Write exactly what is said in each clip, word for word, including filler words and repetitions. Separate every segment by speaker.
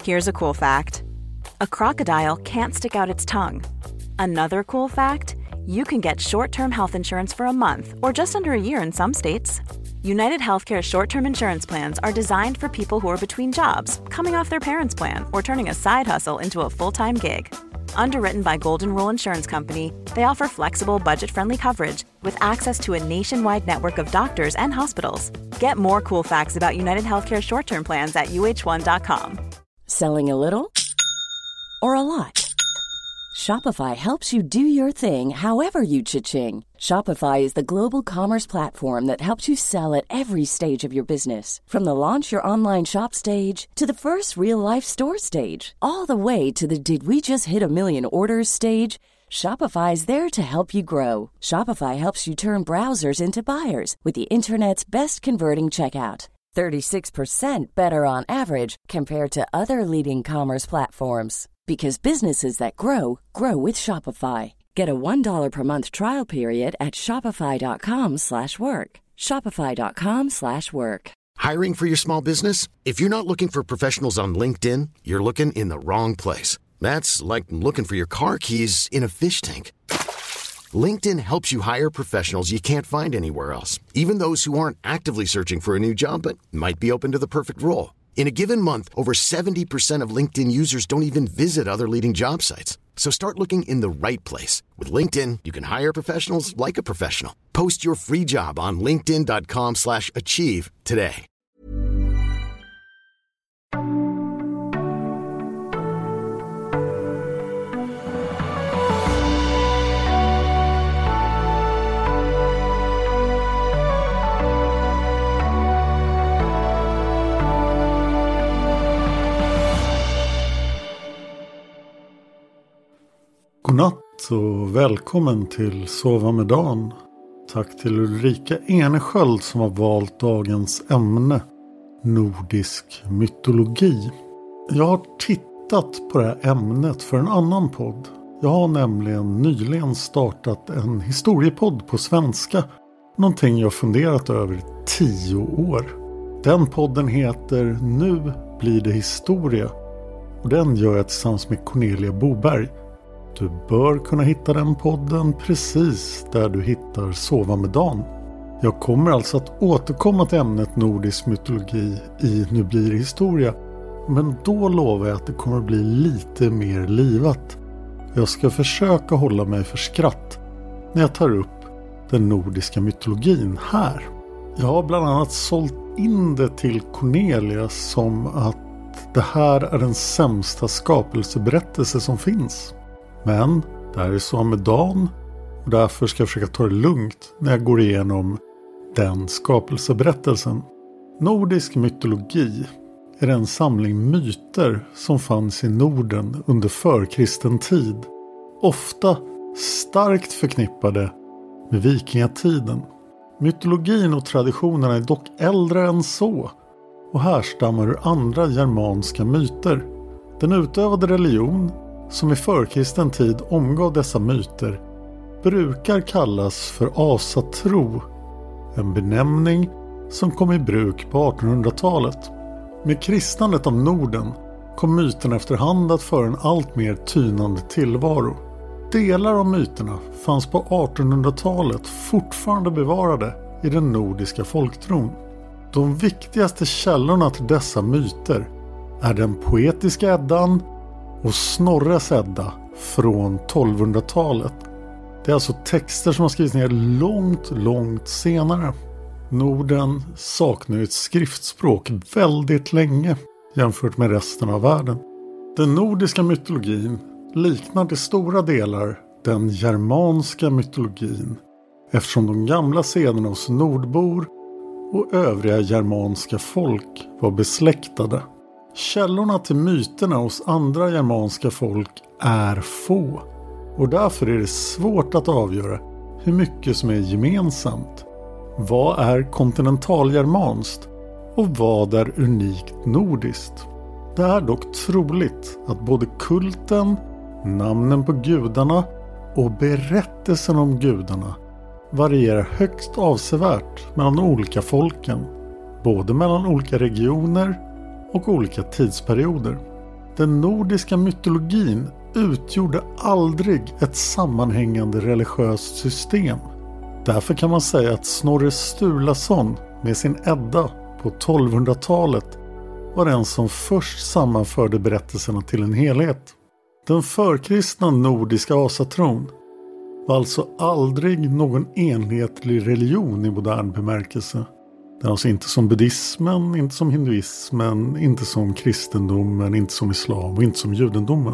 Speaker 1: Here's a cool fact. A crocodile can't stick out its tongue. Another cool fact, you can get short-term health insurance for a month or just under a year in some states. United Healthcare short-term insurance plans are designed for people who are between jobs, coming off their parents' plan, or turning a side hustle into a full-time gig. Underwritten by Golden Rule Insurance Company, they offer flexible, budget-friendly coverage with access to a nationwide network of doctors and hospitals. Get more cool facts about United Healthcare short-term plans at U H one dot com.
Speaker 2: Selling a little or a lot? Shopify helps you do your thing however you cha-ching. Shopify is the global commerce platform that helps you sell at every stage of your business. From the launch your online shop stage to the first real-life store stage, all the way to the did we just hit a million orders stage. Shopify is there to help you grow. Shopify helps you turn browsers into buyers with the internet's best converting checkout. thirty-six percent better on average compared to other leading commerce platforms. Because businesses that grow, grow with Shopify. Get a one dollar per month trial period at shopify.com slash work. Shopify.com slash work.
Speaker 3: Hiring for your small business? If you're not looking for professionals on LinkedIn, you're looking in the wrong place. That's like looking for your car keys in a fish tank. LinkedIn helps you hire professionals you can't find anywhere else, even those who aren't actively searching for a new job but might be open to the perfect role. In a given month, over seventy percent of LinkedIn users don't even visit other leading job sites. So start looking in the right place. With LinkedIn, you can hire professionals like a professional. Post your free job on linkedin.com slash achieve today.
Speaker 4: Godnatt och välkommen till Sova med Dan. Tack till Ulrika Enesköld som har valt dagens ämne, nordisk mytologi. Jag har tittat på det här ämnet för en annan podd. Jag har nämligen nyligen startat en historiepodd på svenska. Någonting jag funderat över i tio år. Den podden heter Nu blir det historia. Och den gör jag tillsammans med Cornelia Boberg. Du bör kunna hitta den podden precis där du hittar Sova med Dan. Jag kommer alltså att återkomma till ämnet nordisk mytologi i Nu blir det historia. Men då lovar jag att det kommer att bli lite mer livat. Jag ska försöka hålla mig för skratt när jag tar upp den nordiska mytologin här. Jag har bland annat sålt in det till Cornelia som att det här är den sämsta skapelseberättelse som finns. Men det här är så med Dan och därför ska jag försöka ta det lugnt när jag går igenom den skapelseberättelsen. Nordisk mytologi är en samling myter som fanns i Norden under förkristen tid. Ofta starkt förknippade med vikingatiden. Mytologin och traditionerna är dock äldre än så och härstammar ur andra germanska myter. Den utövade religion som i förkristen tid omgav dessa myter brukar kallas för asatro, en benämning som kom i bruk på artonhundratalet. Med kristnandet av Norden kom myterna efterhand att föra en allt mer tynande tillvaro. Delar av myterna fanns på artonhundratalet fortfarande bevarade i den nordiska folktron. De viktigaste källorna till dessa myter är den poetiska Eddan och Snorres Edda från tolvhundratalet. Det är alltså texter som har skrivits ner långt, långt senare. Norden saknar ett skriftspråk väldigt länge jämfört med resten av världen. Den nordiska mytologin liknar till stora delar den germanska mytologin eftersom de gamla sederna hos nordbor och övriga germanska folk var besläktade. Källorna till myterna hos andra germanska folk är få och därför är det svårt att avgöra hur mycket som är gemensamt. Vad är kontinentalgermanskt och vad är unikt nordiskt? Det är dock troligt att både kulten, namnen på gudarna och berättelsen om gudarna varierar högst avsevärt mellan olika folken, både mellan olika regioner och olika tidsperioder. Den nordiska mytologin utgjorde aldrig ett sammanhängande religiöst system. Därför kan man säga att Snorre Sturlason med sin Edda på tolvhundratalet var den som först sammanförde berättelserna till en helhet. Den förkristna nordiska asatron var alltså aldrig någon enhetlig religion i modern bemärkelse. Det är alltså inte som buddhismen, inte som hinduismen, inte som kristendomen, inte som islam och inte som judendomen.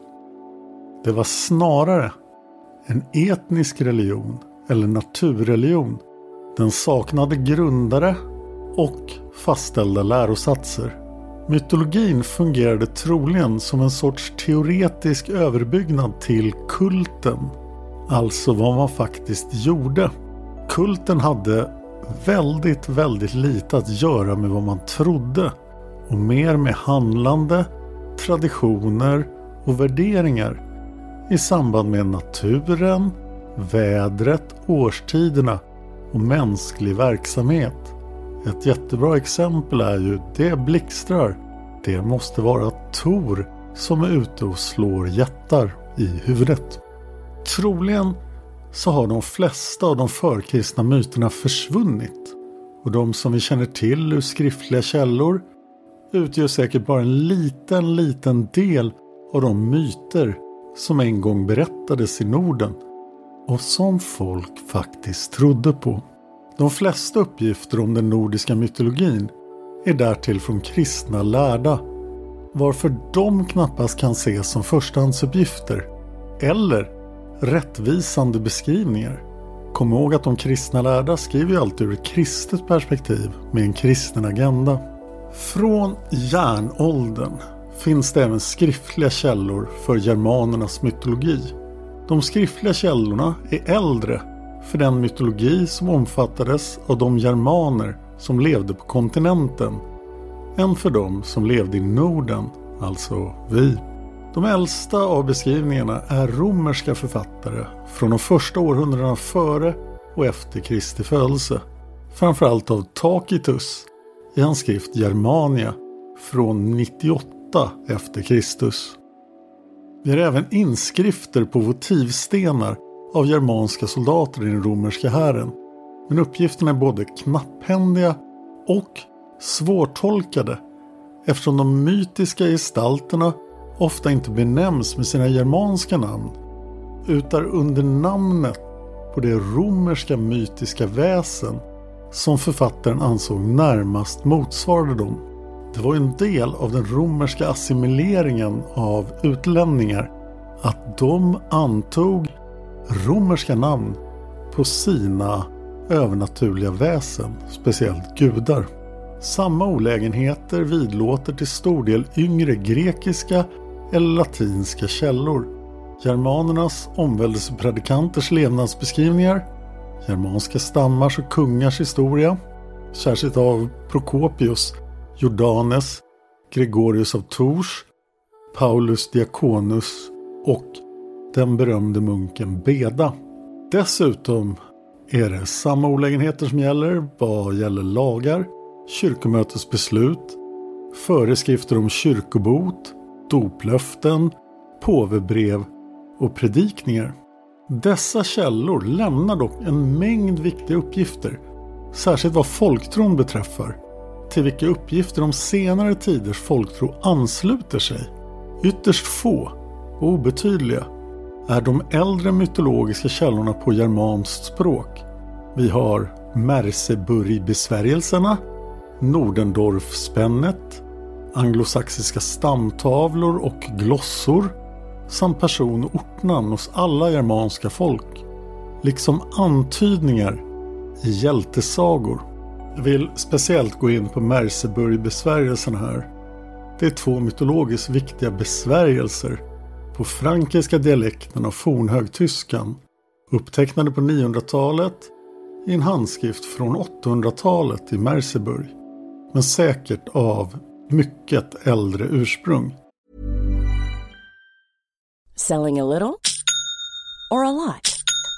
Speaker 4: Det var snarare en etnisk religion eller naturreligion. Den saknade grundare och fastställda lärosatser. Mytologin fungerade troligen som en sorts teoretisk överbyggnad till kulten. Alltså vad man faktiskt gjorde. Kulten hade väldigt, väldigt lite att göra med vad man trodde. Och mer med handlande, traditioner och värderingar i samband med naturen, vädret, årstiderna och mänsklig verksamhet. Ett jättebra exempel är ju det blixtrar. Det måste vara Tor som är ute och slår jättar i huvudet. Troligen så har de flesta av de förkristna myterna försvunnit. Och de som vi känner till ur skriftliga källor utgör säkert bara en liten, liten del av de myter som en gång berättades i Norden och som folk faktiskt trodde på. De flesta uppgifter om den nordiska mytologin är därtill från kristna lärda, varför de knappast kan ses som förstahandsuppgifter eller rättvisande beskrivningar. Kom ihåg att de kristna lärda skriver ju alltid ur ett kristet perspektiv med en kristen agenda. Från järnåldern finns det även skriftliga källor för germanernas mytologi. De skriftliga källorna är äldre för den mytologi som omfattades av de germaner som levde på kontinenten än för de som levde i Norden, alltså vi. De äldsta av beskrivningarna är romerska författare från de första århundradena före och efter Kristi födelse. Framförallt av Tacitus i hans skrift Germania från nittioåtta efter Kristus. Vi har även inskrifter på votivstenar av germanska soldater i den romerska hären. Men uppgifterna är både knapphändiga och svårtolkade eftersom de mytiska gestalterna ofta inte benämns med sina germanska namn utan under namnet på det romerska mytiska väsen som författaren ansåg närmast motsvarade dem. Det var en del av den romerska assimileringen av utlänningar att de antog romerska namn på sina övernaturliga väsen, speciellt gudar. Samma olägenheter vidlåter till stor del yngre grekiska eller latinska källor. Germanernas omväldelsepredikanters levnadsbeskrivningar, germanska stammars och kungars historia, särskilt av Prokopius, Jordanes, Gregorius av Tours, Paulus Diaconus och den berömde munken Beda. Dessutom är det samma olägenheter som gäller vad gäller lagar, kyrkomötets beslut, föreskrifter om kyrkobot, doplöften, påvebrev och predikningar. Dessa källor lämnar dock en mängd viktiga uppgifter, särskilt vad folktron beträffar, till vilka uppgifter de senare tiders folktro ansluter sig. Ytterst få och obetydliga är de äldre mytologiska källorna på germanskt språk. Vi har Merseburg-besvärjelserna, Nordendorf-spännet, anglosaxiska stamtavlor och glossor samt person- och ortnamn hos alla germanska folk, liksom antydningar i hjältesagor. Jag vill speciellt gå in på Merseburg-besvärjelserna här. Det är två mytologiskt viktiga besvärjelser på frankiska dialekten av fornhögtyskan, upptecknade på niohundratalet i en handskrift från åttahundratalet i Merseburg, men säkert av mycket äldre ursprung.
Speaker 2: Selling a little or a lot?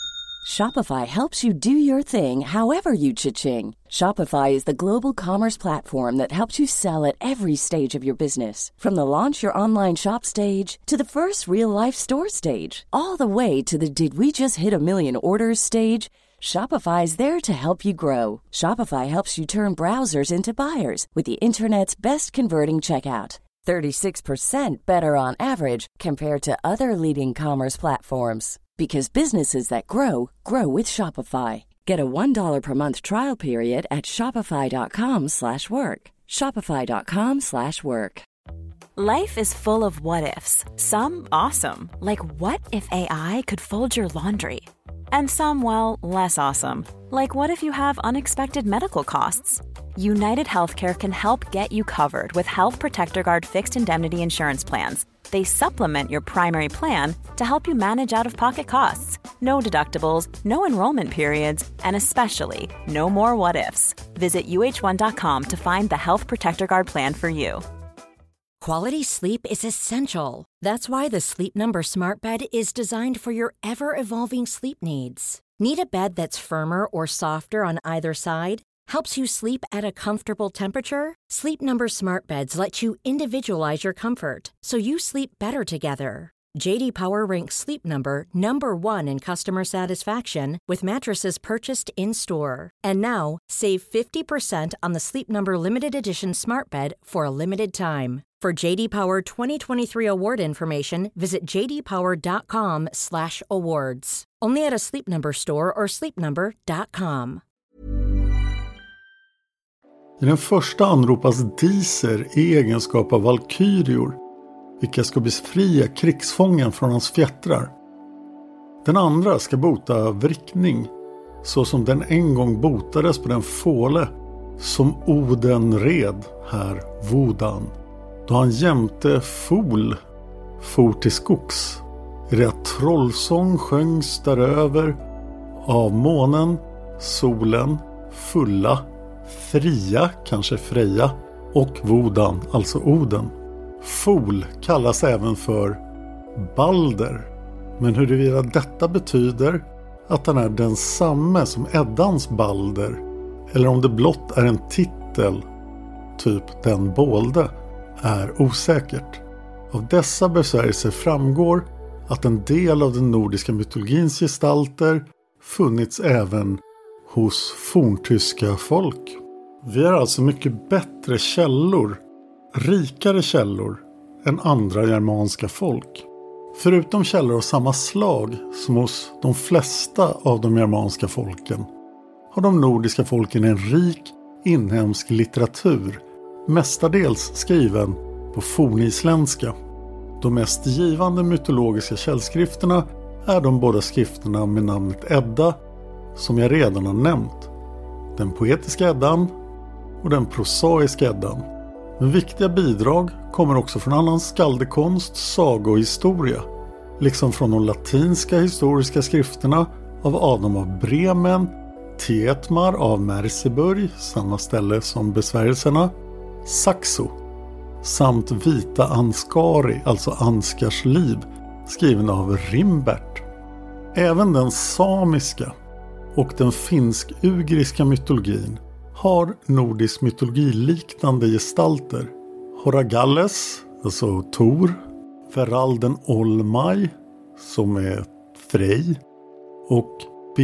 Speaker 2: Shopify helps you do your thing however you cha-ching. Shopify is the global commerce platform that helps you sell at every stage of your business. From the launch your online shop stage to the first real-life store stage, all the way to the did we just hit a million orders stage. Shopify is there to help you grow. Shopify helps you turn browsers into buyers with the internet's best converting checkout. thirty-six percent better on average compared to other leading commerce platforms. Because businesses that grow, grow with Shopify. Get a one dollar per month trial period at shopify.com slash work. Shopify.com slash work.
Speaker 1: Life is full of what-ifs. Some awesome, like what if A I could fold your laundry? And some, well, less awesome, like what if you have unexpected medical costs? United Healthcare can help get you covered with Health Protector Guard fixed indemnity insurance plans. They supplement your primary plan to help you manage out-of-pocket costs. No deductibles, no enrollment periods, and especially no more what-ifs. Visit U H one dot com to find the Health Protector Guard plan for you.
Speaker 5: Quality sleep is essential. That's why the Sleep Number Smart Bed is designed for your ever-evolving sleep needs. Need a bed that's firmer or softer on either side? Helps you sleep at a comfortable temperature? Sleep Number Smart Beds let you individualize your comfort, so you sleep better together. J D Power ranks Sleep Number number one in customer satisfaction with mattresses purchased in-store. And now, save fifty percent on the Sleep Number Limited Edition Smart Bed for a limited time. For J D Power twenty twenty-three award information, visit j d power dot com slash awards. Only at a Sleep Number store or sleep number dot com.
Speaker 4: I den första anropas Diser i egenskap av valkyrior, vilka ska befria krigsfången från hans fjättrar. Den andra ska bota vrickning, så som den en gång botades på den fåle som Oden red här Wodan, då han jämte fol for till skogs. I det att trollsång sjöngs däröver av månen, solen, fulla, fria, kanske Freja, och Wodan, alltså Oden. Fol kallas även för Balder, men huruvida detta betyder att han är densamme som Eddans Balder, eller om det blott är en titel, typ den bålde, är osäkert. Av dessa besvärjelser framgår att en del av den nordiska mytologins gestalter funnits även hos forntyska folk. Vi har alltså mycket bättre källor, rikare källor än andra germanska folk. Förutom källor av samma slag som hos de flesta av de germanska folken har de nordiska folken en rik inhemsk litteratur, mestadels skriven på fornisländska. De mest givande mytologiska källskrifterna är de båda skrifterna med namnet Edda, som jag redan har nämnt. Den poetiska Eddan och den prosaiska Eddan. Men viktiga bidrag kommer också från annan skaldekonst, saga och historia, liksom från de latinska historiska skrifterna av Adam av Bremen, Tietmar av Merseburg, samma ställe som besvärjelserna, Saxo, samt Vita Anskari, alltså Anskars liv, skriven av Rimbert. Även den samiska och den finsk-ugriska mytologin har nordisk mytologiliknande gestalter. Horagalles, alltså Tor, Veralden Olmai, som är Frej, och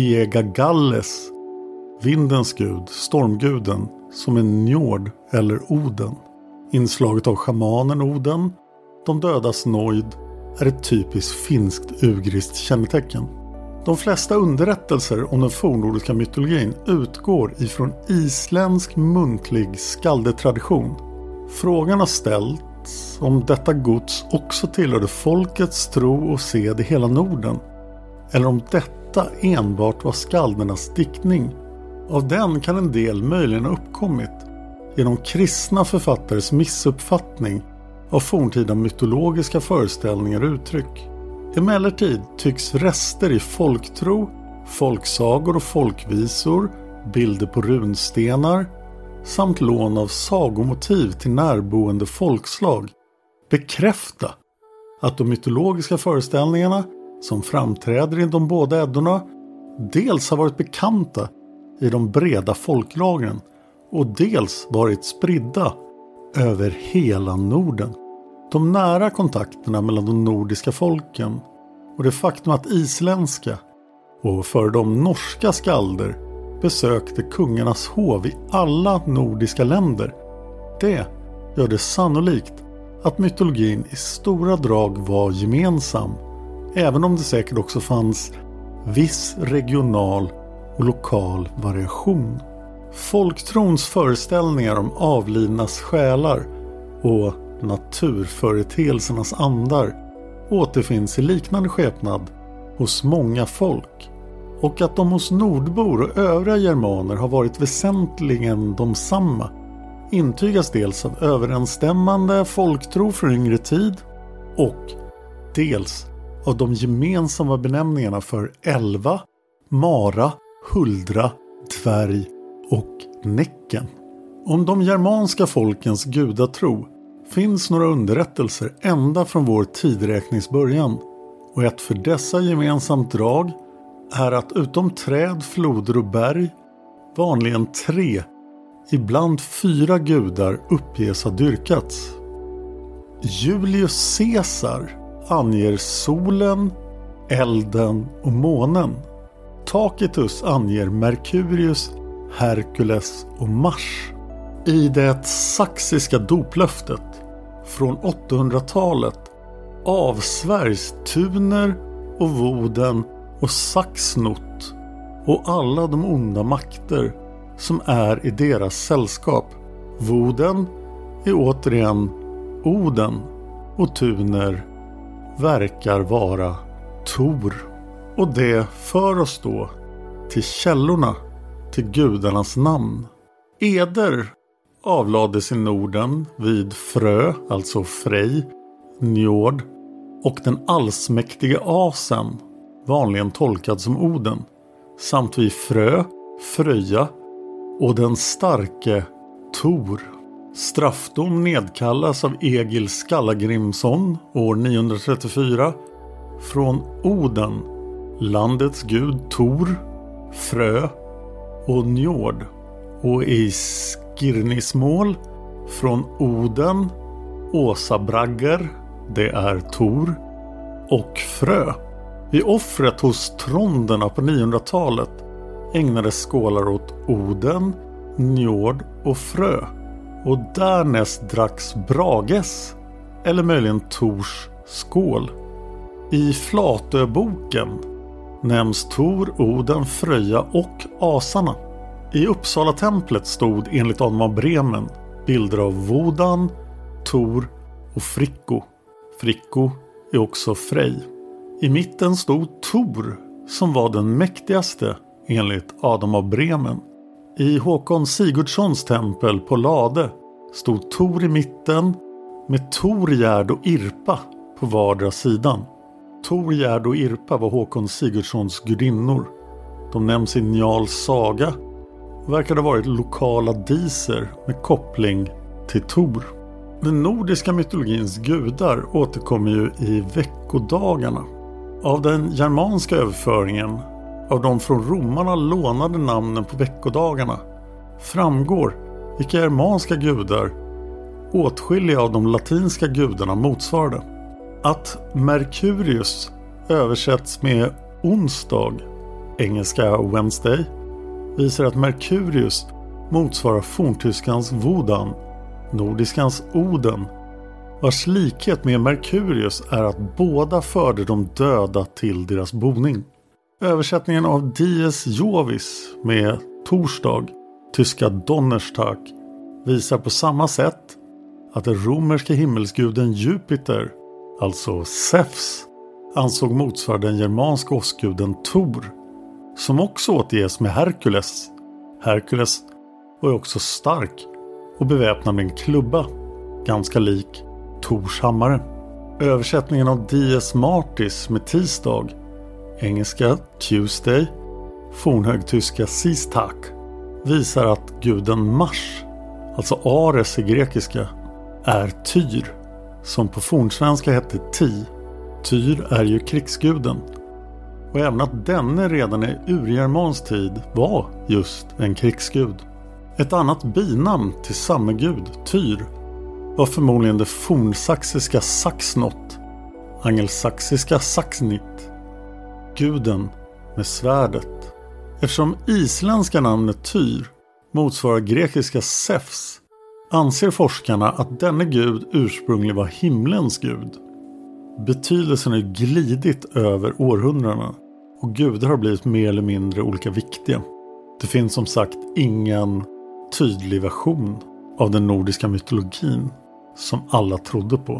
Speaker 4: Begagalles, vindens gud, stormguden, som är Njord eller Oden. Inslaget av schamanen Oden, de dödas nojd, är ett typiskt finskt ugriskt kännetecken. De flesta underrättelser om den fornnordiska mytologin utgår ifrån isländsk muntlig skaldetradition. Frågan har ställts om detta gods också tillhörde folkets tro och sed i hela Norden, eller om detta enbart var skaldernas diktning. Av den kan en del möjligen ha uppkommit genom kristna författares missuppfattning av forntida mytologiska föreställningar och uttryck. Emellertid tycks rester i folktro, folksagor och folkvisor, bilder på runstenar samt lån av sagomotiv till närboende folkslag bekräfta att de mytologiska föreställningarna som framträder i de båda eddorna dels har varit bekanta i de breda folklagren och dels varit spridda över hela Norden. De nära kontakterna mellan de nordiska folken och det faktum att isländska och för de norska skalder besökte kungarnas hov i alla nordiska länder, det gör det sannolikt att mytologin i stora drag var gemensam, även om det säkert också fanns viss regional och lokal variation. Folktrons föreställningar om avlidnas själar och naturföreteelsernas andar återfinns i liknande skepnad hos många folk, och att de hos nordbor och övriga germaner har varit väsentligen de samma intygas dels av överensstämmande folktro från yngre tid och dels av de gemensamma benämningarna för Elva, Mara, Huldra, Dvärg och Näcken. Om de germanska folkens gudatro finns några underrättelser ända från vår tidräkningsbörjan, och ett för dessa gemensamt drag är att utom träd, floder och berg vanligen tre, ibland fyra gudar uppges ha dyrkats. Julius Caesar anger solen, elden och månen. Tacitus anger Merkurius, Herkules och Mars. I det saxiska doplöftet från åttahundratalet avsvärjs Tuner och Woden och Saxnot och alla de onda makter som är i deras sällskap. Woden är återigen Oden och Tuner verkar vara Tor. Och det för oss då till källorna till gudarnas namn. Eder avlades i Norden vid Frö, alltså Frej, Njord och den allsmäktige Asen, vanligen tolkad som Oden, samt vid Frö, Fröja och den starke Tor. Straffdom nedkallas av Egil Skallagrimsson år niohundratrettiofyra från Oden, landets gud Tor, Frö och Njord, och i Skirnismål från Oden, Åsabragger, det är Tor, och Frö. Vid offret hos tronderna på niohundratalet ägnades skålar åt Oden, Njord och Frö, och därnäst dracks Brages eller möjligen Tors skål. I Flatöboken nämns Tor, Oden, Fröja och asarna. I Uppsala templet stod enligt Adam av Bremen bilder av Wodan, Tor och Fricko. Fricko är också Frej. I mitten stod Tor, som var den mäktigaste enligt Adam av Bremen. I Håkon Sigurdssons tempel på Lade stod Tor i mitten med Tor, Gärd och Irpa på vardera sidan. Tor, Gärd och Irpa var Håkon Sigurdssons gudinnor. De nämns i Njals saga och verkade ha varit lokala diser med koppling till Tor. Den nordiska mytologins gudar återkommer ju i veckodagarna. Av den germanska överföringen av de från romarna lånade namnen på veckodagarna framgår vilka germanska gudar åtskilliga av de latinska gudarna motsvarade. Att Merkurius översätts med onsdag, engelska Wednesday, visar att Merkurius motsvarar forntyskans Wodan, nordiskans Oden, vars likhet med Merkurius är att båda förde de döda till deras boning. Översättningen av Dies Jovis med torsdag, tyska Donnerstag, visar på samma sätt att den romerska himmelsguden Jupiter, alltså Zeus, ansåg motsvara den germanska åskguden Tor, som också återges med Herkules. Herkules var ju också stark och beväpnad med en klubba, ganska lik Tors hammare. Översättningen av Dies Martis med tisdag, engelska Tuesday, fornhögtyska Sistak, visar att guden Mars, alltså Ares i grekiska, är Tyr, som på fornsvenska hette Ti. Tyr är ju krigsguden. och även att denne redan i urgermansk tid var just en krigsgud. Ett annat binamn till samme gud, Tyr, var förmodligen det fornsaxiska Saxnot, angelsaxiska Saxnit, guden med svärdet. Eftersom isländska namnet Tyr motsvarar grekiska Zeus, anser forskarna att denne gud ursprungligen var himlens gud. Betydelsen har glidit över århundradena och gudar har blivit mer eller mindre olika viktiga. Det finns som sagt ingen tydlig version av den nordiska mytologin som alla trodde på.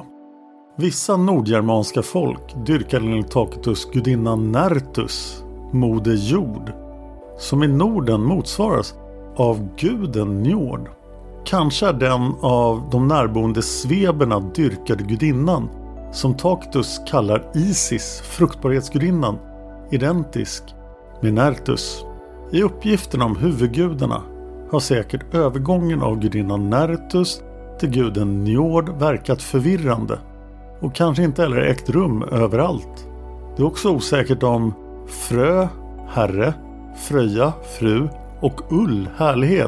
Speaker 4: Vissa nordgermanska folk dyrkade enligt Tacitus gudinnan Nertus, moder jord, som i Norden motsvaras av guden Njord. Kanske är den av de närboende sveberna dyrkade gudinnan, som Tacitus kallar Isis, fruktbarhetsgudinnan, identisk med Nertus. I uppgifterna om huvudgudarna har säkert övergången av gudinnan Nertus till guden Njord verkat förvirrande och kanske inte heller ägt rum överallt. Det är också osäkert om Frö, herre, Fröja, fru och Ull, härlighet,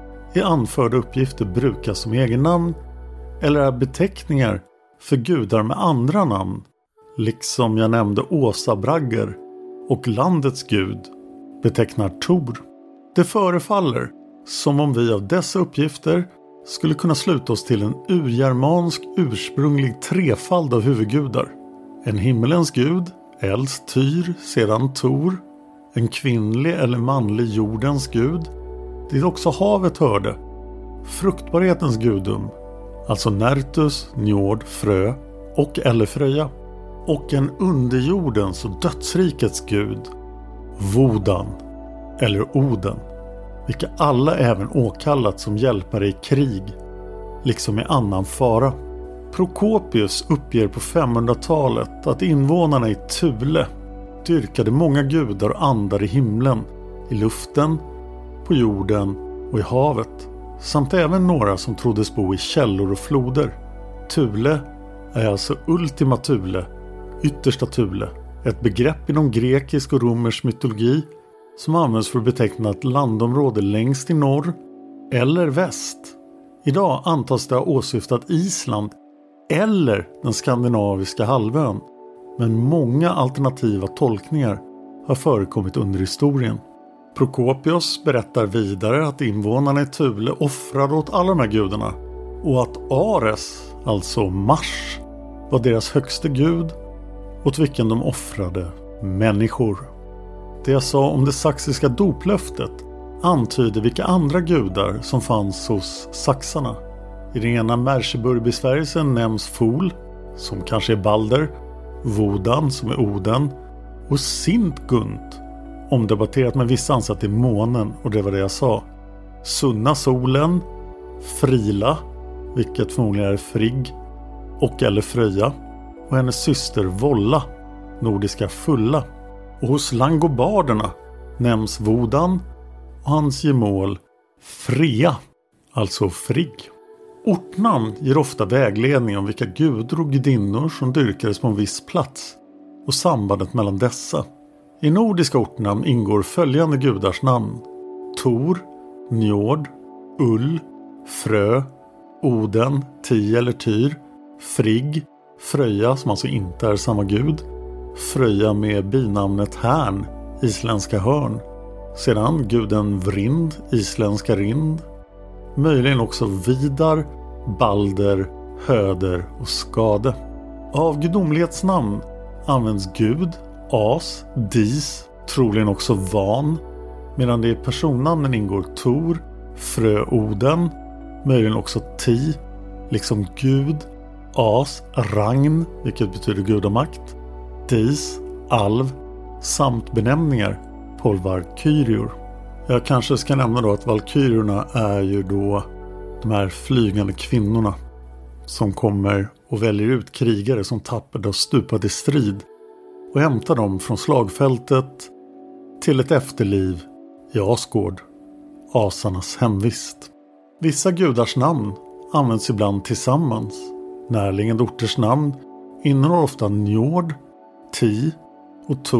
Speaker 4: i anförda uppgifter brukas som egennamn eller är beteckningar för gudar med andra namn, liksom jag nämnde Åsa Bragger och landets gud betecknar Tor. Det förefaller som om vi av dessa uppgifter skulle kunna sluta oss till en urgermansk ursprunglig trefald av huvudgudar. En himmelens gud, äldst Tyr, sedan Tor, en kvinnlig eller manlig jordens gud, dit också havet hörde, fruktbarhetens gudum, alltså Nertus, Njord, Frö och eller Fröja, och en underjordens och dödsrikets gud, Wodan eller Oden, vilka alla även åkallat som hjälpare i krig, liksom i annan fara. Prokopius uppger på femhundratalet att invånarna i Thule dyrkade många gudar och andar i himlen, i luften, på jorden och i havet, samt även några som troddes bo i källor och floder. Thule är alltså Ultima Thule, yttersta Thule, ett begrepp inom grekisk och romersk mytologi som används för att beteckna ett landområde längst i norr eller väst. Idag antas det ha åsyftat Island eller den skandinaviska halvön, men många alternativa tolkningar har förekommit under historien. Prokopius berättar vidare att invånarna i Thule offrade åt alla de här gudarna och att Ares, alltså Mars, var deras högste gud åt vilken de offrade människor. Det jag sa om det saxiska doplöftet antyder vilka andra gudar som fanns hos saxarna. I den ena Merseburg-besvärjelsen nämns Fol, som kanske är Balder, Wodan, som är Oden, och Sintgunt, omdebatterat med vissa ansatt i månen, och det var det jag sa. Sunna solen, Frila, vilket förmodligen är Frigg, och eller Fröja, och hennes syster Volla, nordiska Fulla. Och hos langobarderna nämns Wodan och hans gemål Frea, alltså Frigg. Ortnamn ger ofta vägledning om vilka gudar och gudinnor som dyrkades på en viss plats och sambandet mellan dessa. I nordiska ortnamn ingår följande gudars namn: Tor, Njord, Ull, Frö, Oden, Ti eller Tyr, Frigg, Fröja som alltså inte är samma gud, Fröja med binamnet Härn, isländska hörn, sedan guden Vrind, isländska Rind, möjligen också Vidar, Balder, Höder och Skade. Av gudomlighetsnamn används Gud, As, Dis, troligen också Van, medan det i personnamnen ingår Tor, Frö, Oden, möjligen också Ti, liksom Gud, As, Ragn, vilket betyder gudamakt, Dis, Alv, samt benämningar på valkyrior. Jag kanske ska nämna då att valkyriorna är ju då de här flygande kvinnorna som kommer och väljer ut krigare som tappade och stupat i strid och hämtar dem från slagfältet till ett efterliv i Asgård, asarnas hemvist. Vissa gudars namn används ibland tillsammans. Närliggande orters namn innehåller ofta Njord, Ti och Tor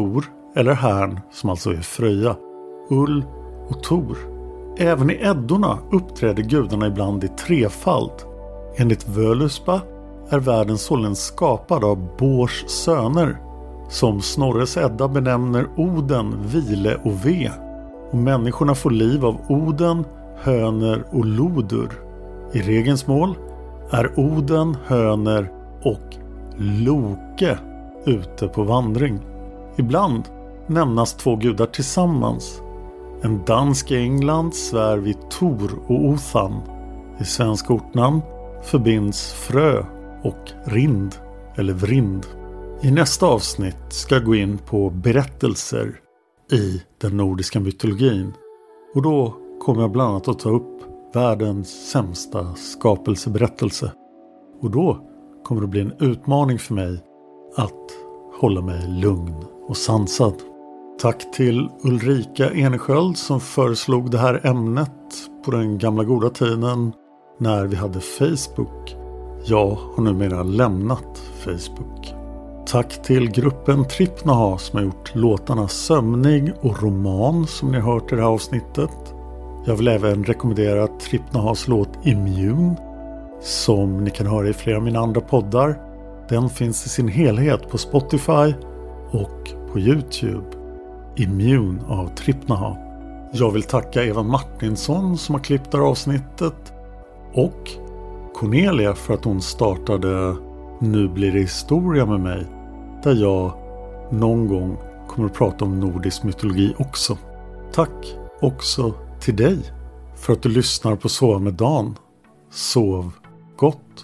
Speaker 4: eller Härn som alltså är Fröja, Ull och Tor. Även i Eddorna uppträder gudarna ibland i trefald. Enligt Völuspa är världen således skapad av Bors söner, som Snorres Edda benämner Oden, Vile och Ve. Och människorna får liv av Oden, Höner och Lodur. I regens mål är Oden, Höner och Loke ute på vandring. Ibland nämnas två gudar tillsammans. En dansk i England svär vid Tor och Othan. I svenska ortnamn förbinds Frö och Rind eller Vrind. I nästa avsnitt ska jag gå in på berättelser i den nordiska mytologin. Och då kommer jag bland annat att ta upp världens sämsta skapelseberättelse. Och då kommer det bli en utmaning för mig att hålla mig lugn och sansad. Tack till Ulrika Enesköld som föreslog det här ämnet på den gamla goda tiden när vi hade Facebook. Jag har numera lämnat Facebook. Tack till gruppen Trippnaha som har gjort låtarna Sömnig och Roman som ni har hört i det här avsnittet. Jag vill även rekommendera Trippnahas låt Immune som ni kan höra i flera av mina andra poddar. Den finns i sin helhet på Spotify och på YouTube. Immune av Trippnaha. Jag vill tacka Eva Martinsson som har klippt det här avsnittet och Cornelia för att hon startade Nu blir det historia med mig, där jag någon gång kommer att prata om nordisk mytologi också. Tack också till dig för att du lyssnar på Sova med Dan. Sov gott!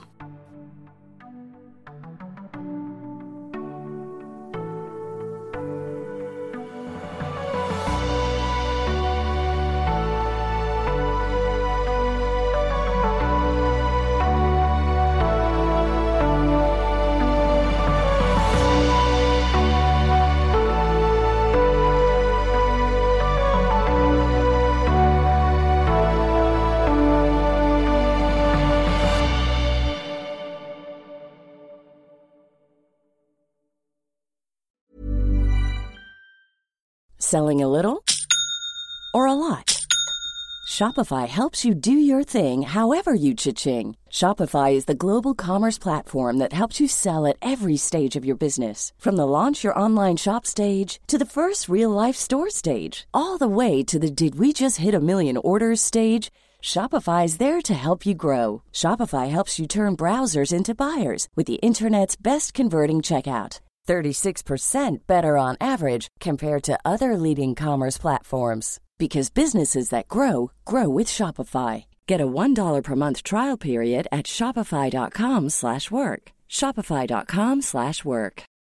Speaker 2: Selling a little or a lot? Shopify helps you do your thing however you cha-ching. Shopify is the global commerce platform that helps you sell at every stage of your business. From the launch your online shop stage to the first real-life store stage, all the way to the did we just hit a million orders stage. Shopify is there to help you grow. Shopify helps you turn browsers into buyers with the internet's best converting checkout. thirty-six percent better on average compared to other leading commerce platforms. Because businesses that grow, grow with Shopify. Get a one dollar per month trial period at shopify.com slash work. Shopify.com slash work.